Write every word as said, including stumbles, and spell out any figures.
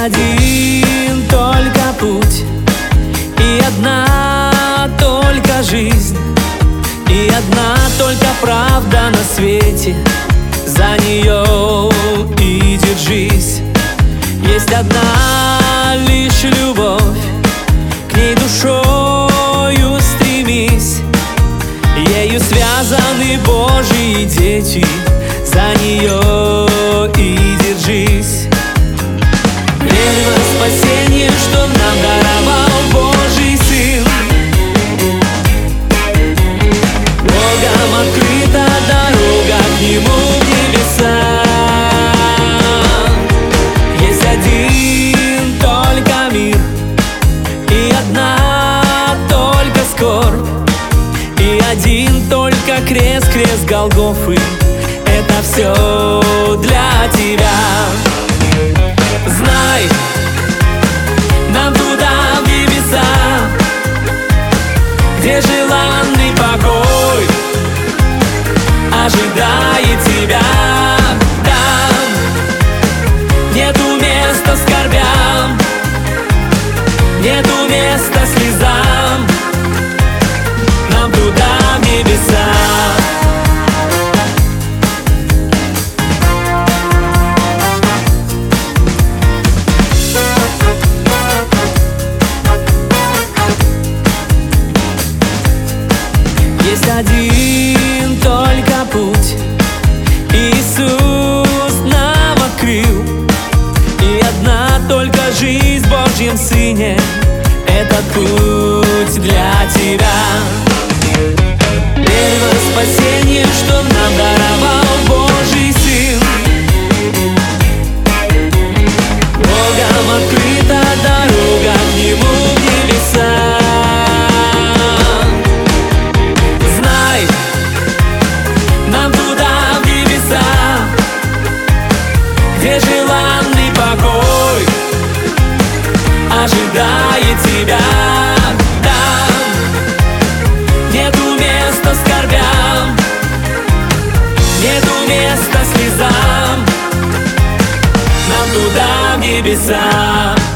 один только путь, и одна только жизнь, и одна только правда на свете. За нее и держись. Есть одна лишь любовь, к ней душою стремись. Ею связаны Божьи дети, за нее и держись. Верь во спасение, что нам даровал Божий Сын. Богом открыта дорога к Нему в небеса. Есть один только мир, и одна только скорбь, и один только крест, крест Голгофы. Это все для тебя. Знай, нам туда в небеса, где желанный покой ожидает тебя. Там нету места скорбям, нету места слезам. Нам туда в небеса. Есть один только путь, Иисус нам открыл, и одна только жизнь в Божьем Сыне. Этот путь для тебя. Верь во спасение, что нам даровал Божий Сын. Богом открыта дорога к Нему в небеса. Где желанный покой ожидает тебя. Там нету места скорбям, нету места слезам. Нам туда в небеса.